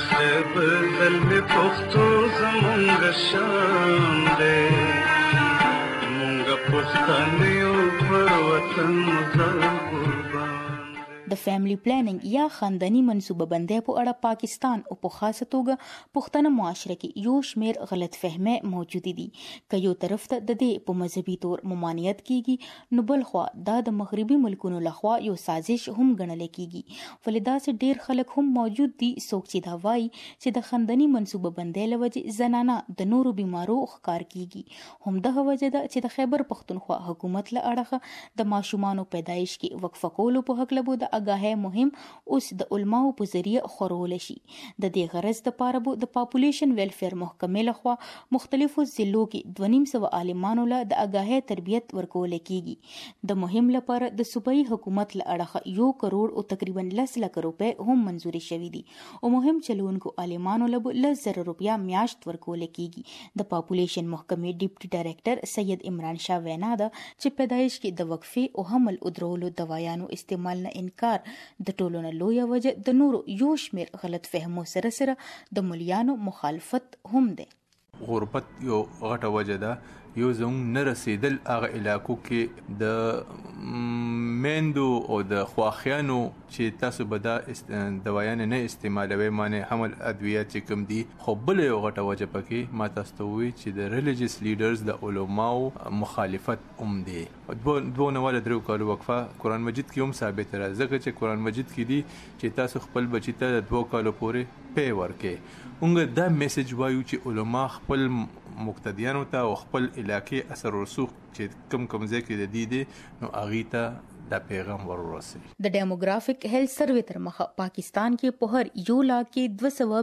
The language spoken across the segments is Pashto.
خیبر دل پختو زمونږ شان دی مونږ پښتانه پر وطن مزل قربان. د فیملی پلانینګ یا خاندانی منصوبه بندۍ په اړه پاکستان او په خاصه توګه پښتنه معاشره کې یو شمیر غلط فهمه موجود دي. که یو طرف ته د دې په مذهبي تور ممانعت کیږي نو بل خوا دا د مغربي ملکونو لخوا یو سازش هم ګڼل کیږي. ولدا سه ډیر خلک هم موجود دي څوک چې دا وایي چې د خاندانی منصوبه بندۍ لوجه زنانه د نورو بیمارو ښکار کیږي. هم دغه وجه ده چې د خیبر پختونخوا حکومت له اړخه د ماشومانو پیدایش کې وقفه کولو په حق لبو د آگاهی مهم اوس د علماو په ذریعه خورول شي. د دې غرض د پاره بو د پاپولیشن ویلفیر محکمې لخوا مختلفو ضلعو کې 250 عالمانو له د آگاهی تربیت ورکول کیږي. د مهم لپاره د صوبایي حکومت له اړخه 1 کروڑ او تقریبا 10 لک روپے هم منزوري شوې دي او مهم چلوونکو عالمانو له 10,000 روپیا میاشت ورکول کیږي. د پاپولیشن محکمې ډیپټي ډایریکټر سید عمران شاه وینا ده چې پیدایش کې د وقفې او حمل او درولو دوایانو استعمال نه انکار د ټولو نه لویه وجه د نورو یو شمیر غلط فهمو سره سره د مليانو مخالفت هم ده. غربت یو غټه وجه ده. یو زموږ نه رسیدل هغه علاقو کې د میندو او د خواخیانو چې تاسو به دا دوايان نه استعمالوي معنی حمل ادویه چې کوم دي. خو بل یو غټه وجه پکې ما تاسو ته وی چې د ریلیجیس لیډرز د علماو مخالفت هم دي. دوه نواله درو کالو وقفه قران مجید کې هم ثابت راځي ځکه چې قران مجید کې دي چې تاسو خپل بچی ته 2 کالو پورې پی ورکې. اونګه دا میسج وایو چې علما خپل مقتدیانو ته او خپل علاقې اثر رسوخ چې کم ځای کې د دې نو اغه ته دا پیغام ورورسي. د ډیموګرافیک هیلث سروې تر مخه پاکستان کې په هر 1 لاکھ کې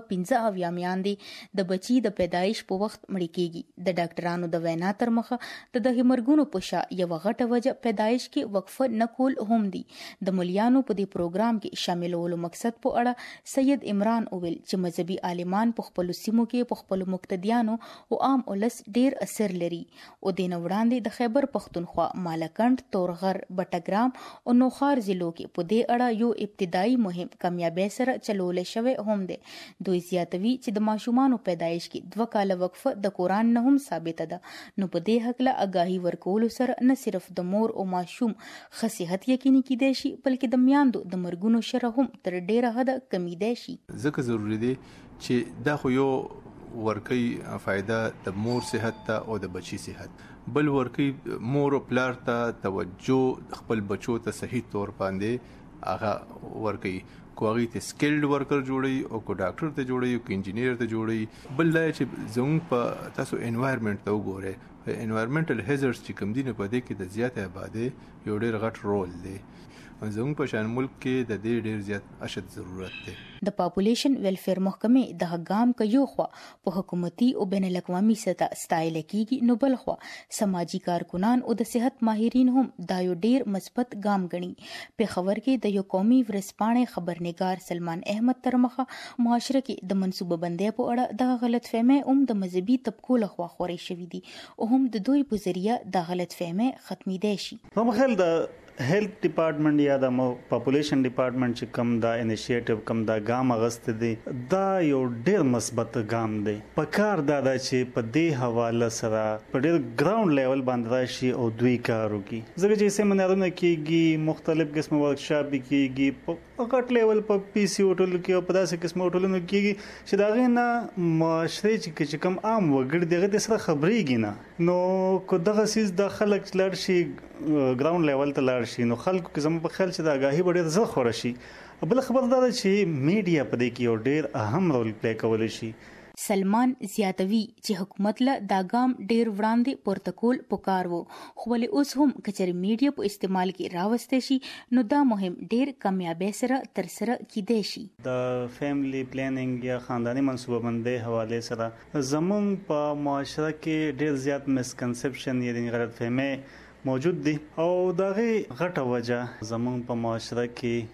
215 اویامیان دي د بچي د پیدایش په وخت مړ کیږي. د ډاکټرانو د وینا تر مخه د مرګونو په شا یو غټه وجه پیدایش کې وقفه نکول هم دي. د مليانو په دې پروګرام کې شاملولو مقصد په اړه سید عمران اویل چې مذهبي عالمان په خپل سیمو کې په خپل مقتدیانو او عام ولس ډیر اثر لري او د نوړاندې د خیبر پختونخوا مالکند تورغر بټګرام او نوخار ضلعو کې په دې اړه یو ابتدایي مهم کامیابی سره چلول شوی هم دی. دوی زیاتوي چې د ماشومانو پیدایش کې 2 کال وقفه د قران نه هم ثابت ده. نو په دې حق له آگاهی ورکول سره نه صرف د مور او ماشوم خصيحت یقیني کیدای شي بلکې د میاندو د مرګونو شره هم تر ډیره حد کمیدای شي. ځکه ضروری دی چې دا خو یو ورکی فائدہ د مور صحت ته او د بچی صحت بل ورکی مور او پلار ته توجه خپل بچو ته صحیح تور باندې هغه ورکی کوغی ته سکلډ ورکر جوړي او کو ډاکټر ته جوړي او انجینیر ته جوړي. بل دا چې زموږ په تاسو انوایرنمنت ته وګوره انوایرنمنټل هیزارډز چې کوم دي نه پدې کې د زیاته آبادی یو ډېر غټ رول دی. زموږ په شان ملک کې د دې ډېر زیات اشد ضرورت دی. د پاپولیشن ویلفیر محکمې د هغام ک یو خوا په حکومتي او بین الاقوامي سطح ستایل کیږي نو بل خوا سماجی کارکونان او د صحت ماهرین هم دا یو ډیر مثبت ګام غني. په خبر کې د یو قومي ورسپانې خبرنگار سلمان احمد تر مخه معاشره کې د منصوبه بندۍ په اړه د غلط فهمي هم د مذهبي طبقو لخوا خوري شوې دي او هم د دوی په ذریعہ د غلط فهمي ختمي دي شي. په خل د هیلث ډپارټمنټ یا د پاپولیشن ډپارټمنټ چې کوم دا انیشیټیو کوم دا ګام اغست دي دا یو ډیر مثبت ګام دی. په کار دا چې په دې حواله سره په ډیر ګراوند لیول باندې راشي او دوی کار وکړي. ځکه چې سیمینارونه کیږي مختلف قسم ورکشاپ کیږي په غټ لیول په پی سی هوټل کې او په داسې قسم هوټلونو کیږي چې دا غینه معاشره چې کوم عام وګړي دغه سره خبرېږي نه نو کو دغه سیس د خلک لړ شي ګراوند لیول ته لړ شي نو خلکو کې زموږ په خیال چې د آگاهی ډېر زړه خور شي. بل خبر دا ده چې میډیا په دې کې یو ډېر اهم رول پلی کولی شي. سلمان زیاتوي چې حکومت له دا ګام ډیر وړاندې پورتکول پکار وو خو ولې اوس هم کچر میډیا په استعمال کې راوستي شي نو دا مهم ډیر کامیابی سره تر سره کیدای شي. د فیملی پلانینګ یا خاندانی منصوبه بندۍ حواله سره زمون په معاشره کې ډیر زیات مسکنسپشن یعنی غلط فهمي موجود دي او دغه غټه وجه زمون په معاشره کې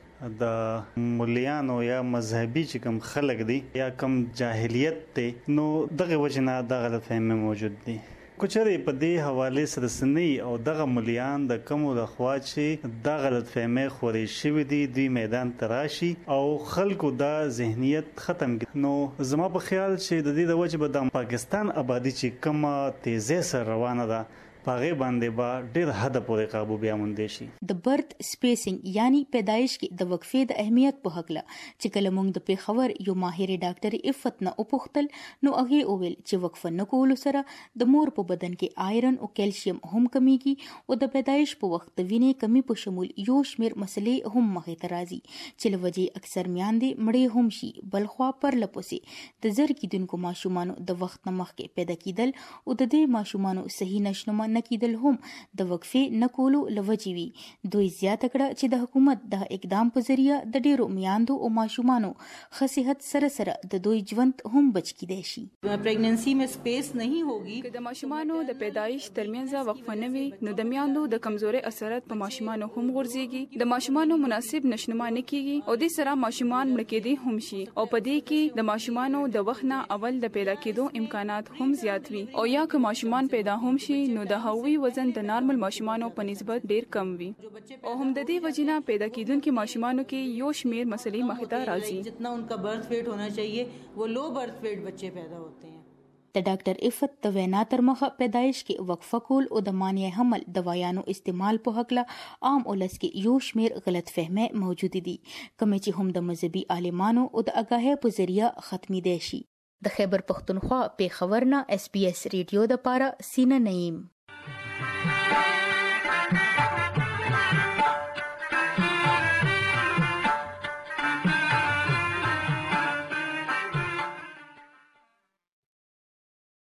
د مليانو یا مذهبي چې کوم خلک دي یا کوم جاهلیت دي نو دغه وجنه د غلط فهمي موجود دي. کوچري په دې حواله سره سني او دغه مليان د کومو د خوا چې د غلط فهمي خوري شوی دي دوی میدان تراشي او خلکو دا ذهنیت ختم نو زما په خیال چې د دې د وجه به د پاکستان آبادی چې کومه تیزه سره روانه ده پاغه باندې با ډېر حد پورې قابو بیا مونږ شي. د برث سپیسینګ یعنی پیدایش کې د وقفې د اهمیت په حق له چې کله مونږ د پیښور یو ماهر ډاکټر عفت نه وپوښتل نو هغه اوویل چې وقفه نه کول سره د مور په بدن کې آیرن او کیلشیم هم کمیږي او د پیدایش په وخت د وینې کمی په شمول یو شمیر مسلې هم مخې ته راځي چې لوجه اکثر میاندې مړې هم شي بلخوا پر لپسې د زر کېدونکو ماشومانو د وخت نه مخکې پیدا کیدل او د دې ماشومانو صحیح نشنما نکیدل هم د وقفې نکولو لوجې وي. دوی زیاته کړه چې د حکومت د اقدام په ذریعہ د ډیرو میاندو او ماشومانو ښه صحت سره سره د دوی ژوند هم بچ کیدای شي. پریګننسي में سپیس नहीं होगी که د ماشومانو د پیدایش ترمنځ وقفه نه وي نو د میاندو د کمزوري اثرات په ماشومانو هم غورځيږي د ماشومانو مناسب نشنما نه کیږي او د سره ماشومان مړ کېدي هم شي او په دې کې د ماشومانو د وخت نه اول د پیدا کېدو امکانات هم زیات وي او یا که ماشومان پیدا هم شي نو د هغوی وزن د نارمل ماشومانو په نسبت ډیر کم وي او هم د دې وجنه پیدا کېدونکو ماشومانو کې یو شمیر مسلې مخې ته راځي. جتنا उनका बर्थ वेट होना चाहिए वो लो बर्थ वेट बच्चे पैदा होते हैं. د ډاکټر عفت د وینا تر مخه پیدایش کې وقفه کول او د مانع حمل دوايانو استعمال په حق له عام ولس کې یو شمیر غلط فهمه موجود دي کوم چې هم د مذهبي عالمانو او د اگاهۍ په ذریعہ ختمي دي شي. د خیبر پختونخوا پیښور نه SBS ریډیو د پاره سینه نعیم.